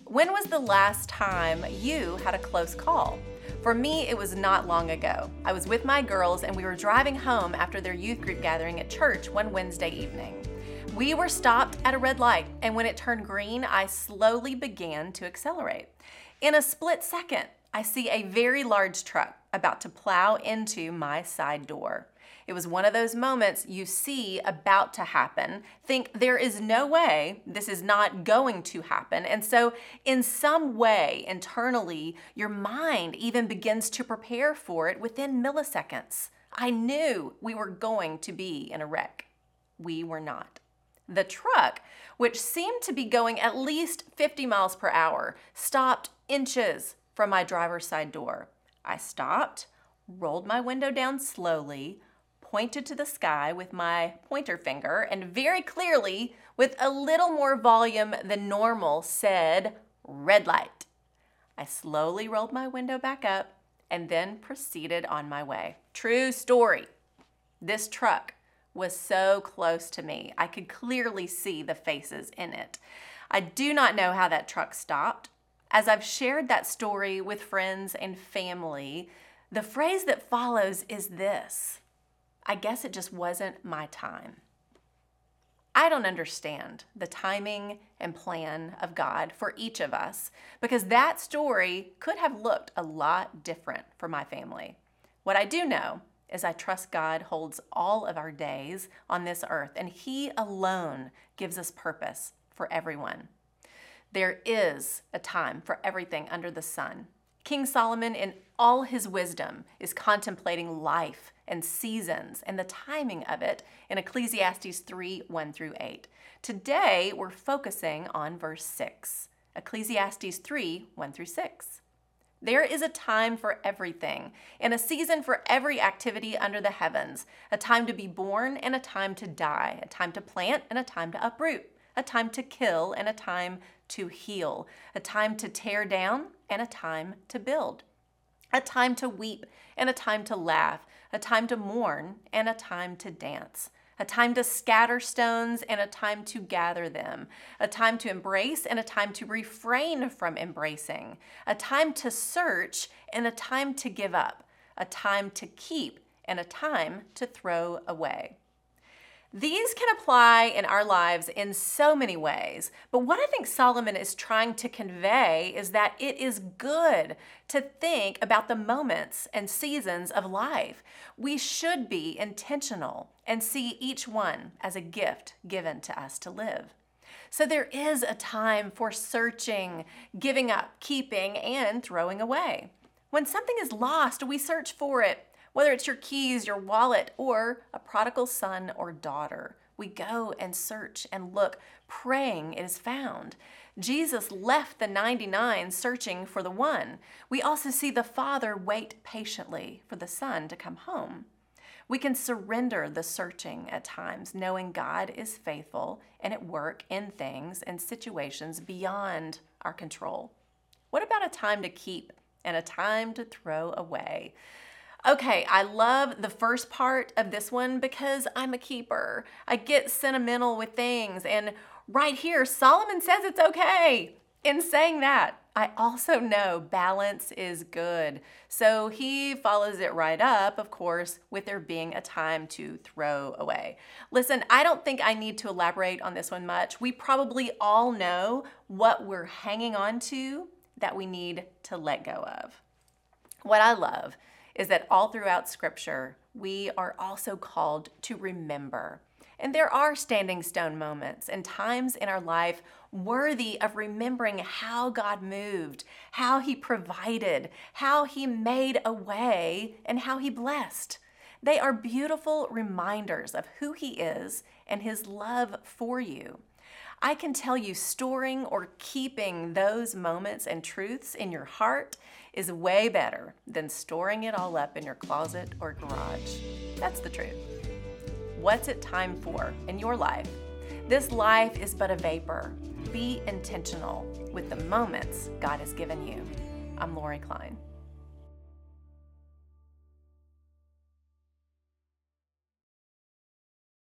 When was the last time you had a close call? For me, it was not long ago. I was with my girls and we were driving home after their youth group gathering at church one Wednesday evening. We were stopped at a red light, and when it turned green, I slowly began to accelerate. In a split second, I see a very large truck about to plow into my side door. It was one of those moments you see about to happen, think there is no way this is not going to happen. And so in some way, internally, your mind even begins to prepare for it within milliseconds. I knew we were going to be in a wreck. We were not. The truck, which seemed to be going at least 50 miles per hour, stopped inches from my driver's side door. I stopped, rolled my window down slowly, pointed to the sky with my pointer finger, and very clearly, with a little more volume than normal, said, "Red light." I slowly rolled my window back up and then proceeded on my way. True story. This truck was so close to me. I could clearly see the faces in it. I do not know how that truck stopped. As I've shared that story with friends and family, the phrase that follows is this: I guess it just wasn't my time. I don't understand the timing and plan of God for each of us, because that story could have looked a lot different for my family. What I do know is I trust God holds all of our days on this earth, and He alone gives us purpose for everyone. There is a time for everything under the sun. King Solomon, in all his wisdom, is contemplating life and seasons and the timing of it in Ecclesiastes 3, 1-8. Today, we're focusing on verse 6, Ecclesiastes 3, 1-6. There is a time for everything, and a season for every activity under the heavens, a time to be born and a time to die, a time to plant and a time to uproot, a time to kill and a time to heal, a time to tear down and a time to build, a time to weep and a time to laugh, a time to mourn and a time to dance, a time to scatter stones and a time to gather them, a time to embrace and a time to refrain from embracing, a time to search and a time to give up, a time to keep and a time to throw away. These can apply in our lives in so many ways, but what I think Solomon is trying to convey is that it is good to think about the moments and seasons of life. We should be intentional and see each one as a gift given to us to live. So there is a time for searching, giving up, keeping, and throwing away. When something is lost, we search for it. Whether it's your keys, your wallet, or a prodigal son or daughter, we go and search and look, praying it is found. Jesus left the 99 searching for the one. We also see the Father wait patiently for the Son to come home. We can surrender the searching at times, knowing God is faithful and at work in things and situations beyond our control. What about a time to keep and a time to throw away? Okay, I love the first part of this one because I'm a keeper. I get sentimental with things, and right here, Solomon says it's okay. In saying that, I also know balance is good. So he follows it right up, of course, with there being a time to throw away. Listen, I don't think I need to elaborate on this one much. We probably all know what we're hanging on to that we need to let go of. What I love is that all throughout Scripture, we are also called to remember. And there are standing stone moments and times in our life worthy of remembering how God moved, how He provided, how He made a way, and how He blessed. They are beautiful reminders of who He is and His love for you. I can tell you, storing or keeping those moments and truths in your heart is way better than storing it all up in your closet or garage. That's the truth. What's it time for in your life? This life is but a vapor. Be intentional with the moments God has given you. I'm Lori Klein.